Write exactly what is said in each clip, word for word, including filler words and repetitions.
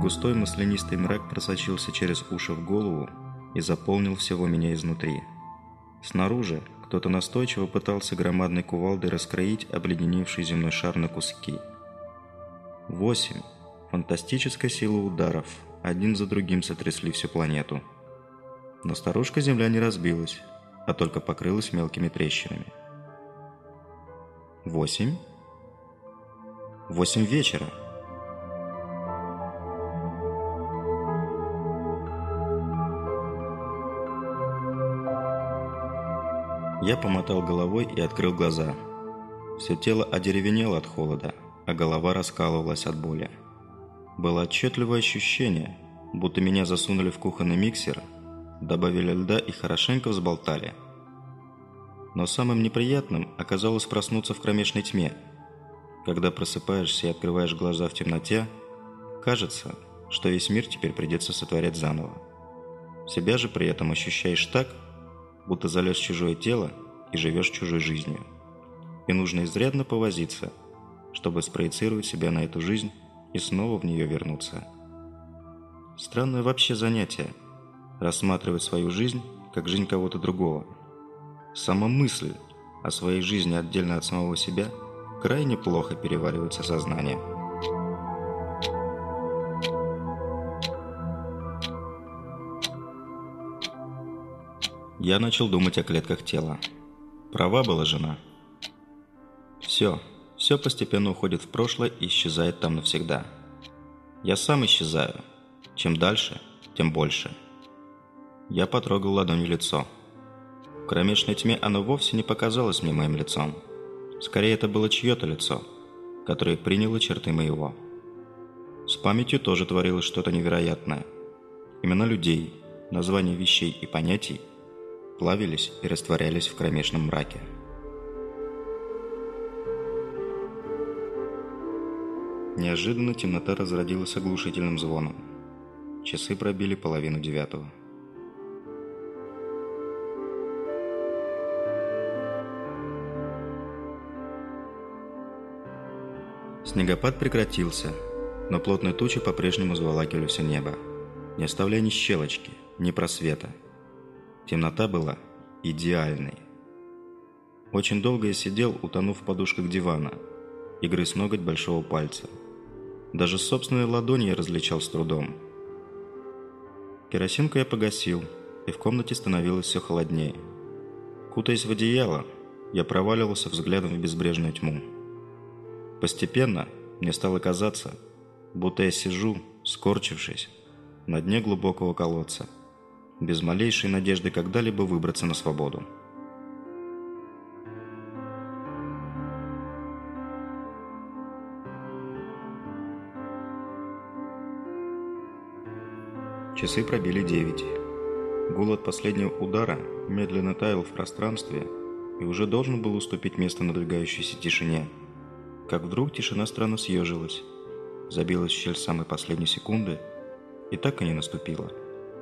Густой маслянистый мрак просочился через уши в голову и заполнил всего меня изнутри. Снаружи кто-то настойчиво пытался громадной кувалдой раскроить обледеневший земной шар на куски. Восемь. Фантастическая сила ударов один за другим сотрясли всю планету. Но старушка Земля не разбилась, а только покрылась мелкими трещинами. Восемь? Восемь вечера. Я помотал головой и открыл глаза. Все тело одеревенело от холода, а голова раскалывалась от боли. Было отчетливое ощущение, будто меня засунули в кухонный миксер, добавили льда и хорошенько взболтали. Но самым неприятным оказалось проснуться в кромешной тьме. Когда просыпаешься и открываешь глаза в темноте, кажется, что весь мир теперь придется сотворять заново. Себя же при этом ощущаешь так, будто залез в чужое тело и живешь чужой жизнью. И нужно изрядно повозиться, чтобы спроецировать себя на эту жизнь и снова в нее вернуться. Странное вообще занятие – рассматривать свою жизнь как жизнь кого-то другого. Сама мысль о своей жизни отдельно от самого себя крайне плохо переваривается сознанием. Я начал думать о клетках тела. Права была жена. Все, все постепенно уходит в прошлое и исчезает там навсегда. Я сам исчезаю. Чем дальше, тем больше. Я потрогал ладонью лицо. В кромешной тьме оно вовсе не показалось мне моим лицом. Скорее, это было чье-то лицо, которое приняло черты моего. С памятью тоже творилось что-то невероятное. Имена людей, названия вещей и понятий плавились и растворялись в кромешном мраке. Неожиданно темнота разродилась оглушительным звоном. Часы пробили половину девятого. Снегопад прекратился, но плотные тучи по-прежнему заволакивали все небо, не оставляя ни щелочки, ни просвета. Темнота была идеальной. Очень долго я сидел, утонув в подушках дивана, и грыз ноготь большого пальца. Даже собственные ладони я различал с трудом. Керосинку я погасил, и в комнате становилось все холоднее. Кутаясь в одеяло, я проваливался взглядом в безбрежную тьму. Постепенно мне стало казаться, будто я сижу, скорчившись, на дне глубокого колодца, без малейшей надежды когда-либо выбраться на свободу. Часы пробили девять. Гул от последнего удара медленно таял в пространстве и уже должен был уступить место надвигающейся тишине. Как вдруг тишина странно съежилась, забилась в щель самой последней секунды и так и не наступила.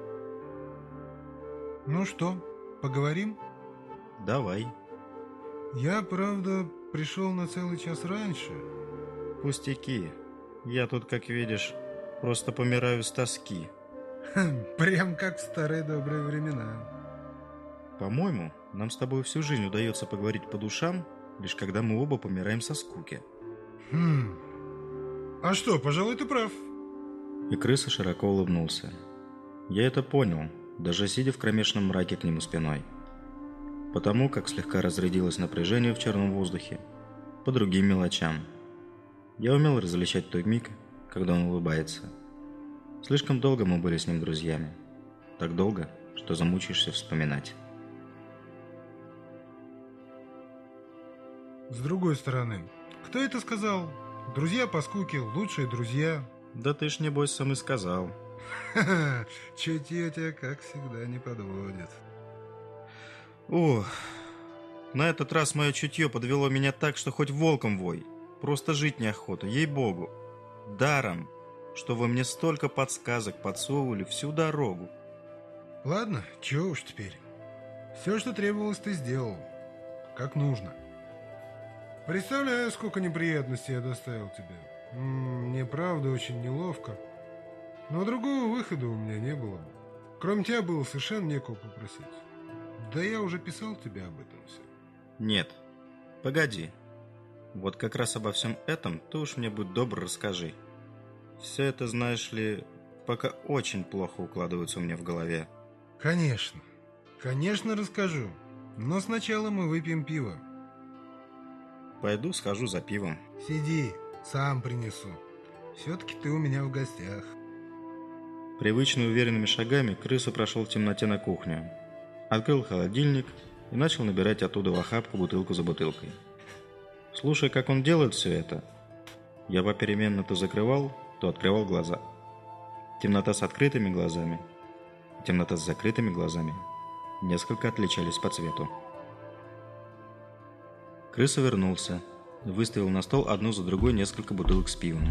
Ну что, поговорим? Давай. Я, правда, пришел на целый час раньше. Пустяки. Я тут, как видишь, просто помираю с тоски. Прям как в старые добрые времена. По-моему, нам с тобой всю жизнь удается поговорить по душам, лишь когда мы оба помираем со скуки. Хм. А что, пожалуй, ты прав. И крыса широко улыбнулся. Я это понял, даже сидя в кромешном мраке к нему спиной. Потому как слегка разрядилось напряжение в черном воздухе, по другим мелочам. Я умел различать тот миг, когда он улыбается. Слишком долго мы были с ним друзьями. Так долго, что замучаешься вспоминать. С другой стороны, кто это сказал? Друзья по скуке, лучшие друзья. Да ты ж, небось, сам и сказал. Ха-ха, чутье тебя, как всегда, не подводит. Ох, на этот раз мое чутье подвело меня так, что хоть волком вой. Просто жить неохота, ей-богу. Даром, что вы мне столько подсказок подсовывали всю дорогу. Ладно, чего уж теперь. Все, что требовалось, ты сделал. Как нужно. Представляю, сколько неприятностей я доставил тебе. М-м, мне правда очень неловко. Но другого выхода у меня не было. Кроме тебя было совершенно некого попросить. Да я уже писал тебе об этом все. Нет, погоди. Вот как раз обо всем этом ты уж мне будь добр, расскажи. Все это, знаешь ли, пока очень плохо укладывается у меня в голове. Конечно, конечно расскажу. Но сначала мы выпьем пиво. Пойду схожу за пивом. Сиди, сам принесу. Все-таки ты у меня в гостях. Привычно уверенными шагами крыса прошел в темноте на кухню. Открыл холодильник и начал набирать оттуда в охапку бутылку за бутылкой. Слушая, как он делает все это, я попеременно то закрывал, то открывал глаза. Темнота с открытыми глазами и темнота с закрытыми глазами несколько отличались по цвету. Крыса вернулся и выставил на стол одну за другой несколько бутылок с пивом.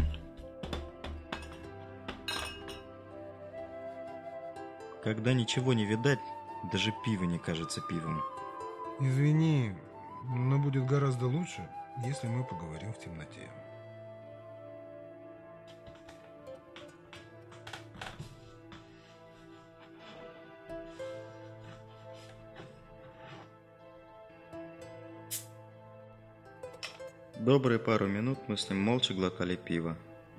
Когда ничего не видать, даже пиво не кажется пивом. Извини, но будет гораздо лучше, если мы поговорим в темноте. Добрые пару минут мы с ним молча глотали пиво.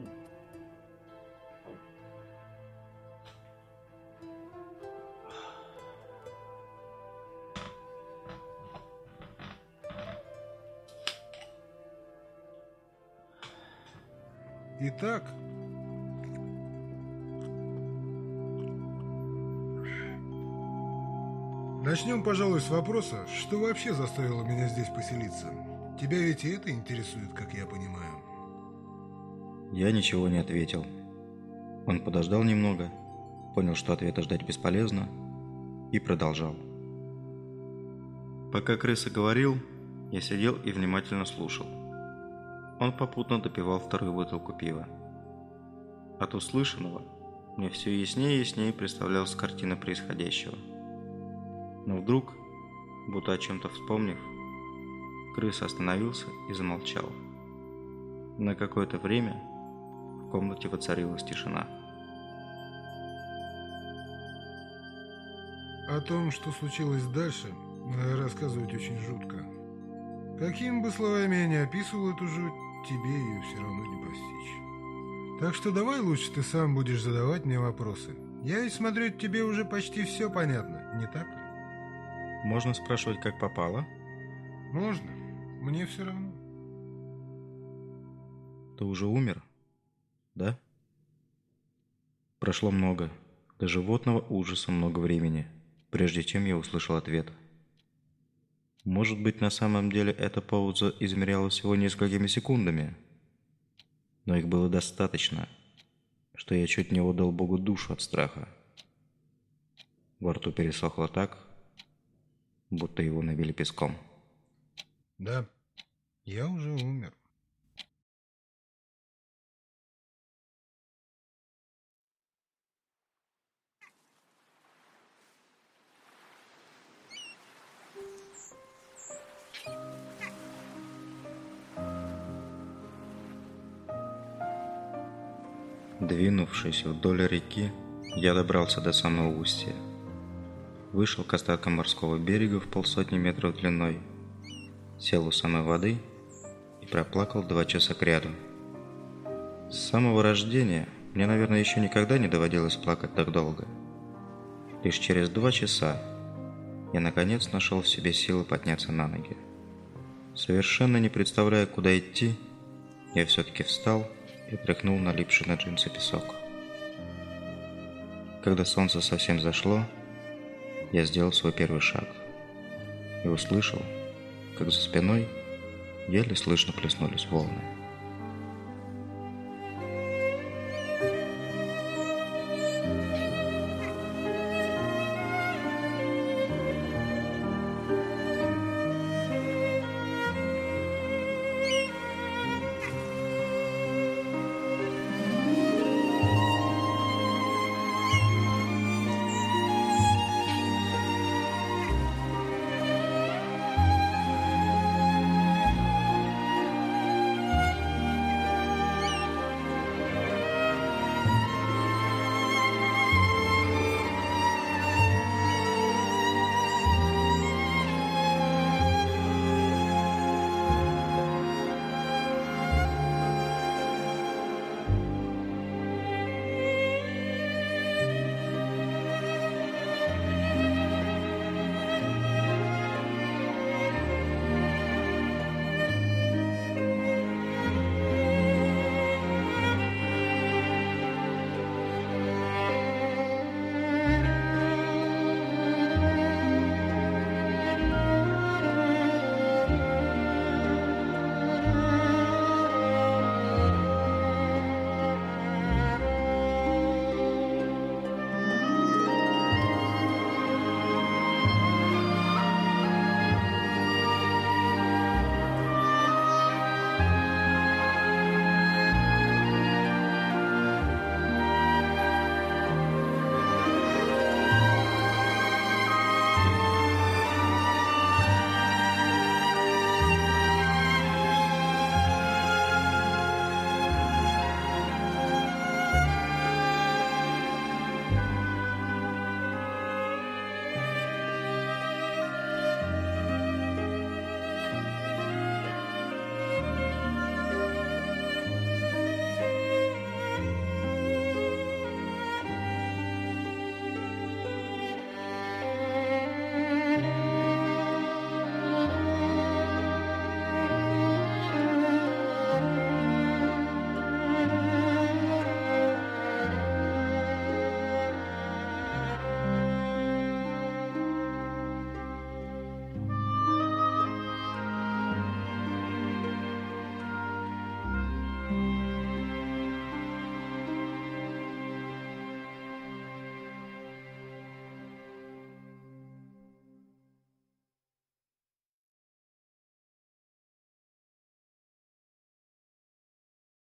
Итак, начнем, пожалуй, с вопроса, что вообще заставило меня здесь поселиться. Тебя ведь и это интересует, как я понимаю. Я ничего не ответил. Он подождал немного, понял, что ответа ждать бесполезно, и продолжал. Пока крыса говорил, я сидел и внимательно слушал. Он попутно допивал вторую бутылку пива. От услышанного мне все яснее и яснее представлялась картина происходящего. Но вдруг, будто о чем-то вспомнив, крыса остановился и замолчал. На какое-то время в комнате воцарилась тишина. О том, что случилось дальше, рассказывать очень жутко. Какими бы словами я ни описывал эту жуть, тебе ее все равно не постичь. Так что давай лучше ты сам будешь задавать мне вопросы. Я ведь смотрю, тебе уже почти все понятно, не так ли? Можно спрашивать, как попало? Можно. Мне все равно. Ты уже умер? Да? Прошло много, до животного ужаса много времени, прежде чем я услышал ответ. Может быть, на самом деле эта пауза измерялась всего несколькими секундами, но их было достаточно, что я чуть не отдал Богу душу от страха. Во рту пересохло так, будто его набили песком. Да, я уже умер. Двинувшись вдоль реки, я добрался до самого устья. Вышел к остаткам морского берега в полсотни метров длиной, сел у самой воды и проплакал два часа кряду. С самого рождения мне, наверное, еще никогда не доводилось плакать так долго. Лишь через два часа я наконец нашел в себе силы подняться на ноги. Совершенно не представляя, куда идти, я все-таки встал и тряхнул налипший на джинсы песок. Когда солнце совсем зашло, я сделал свой первый шаг и услышал, как за спиной еле слышно плеснулись волны.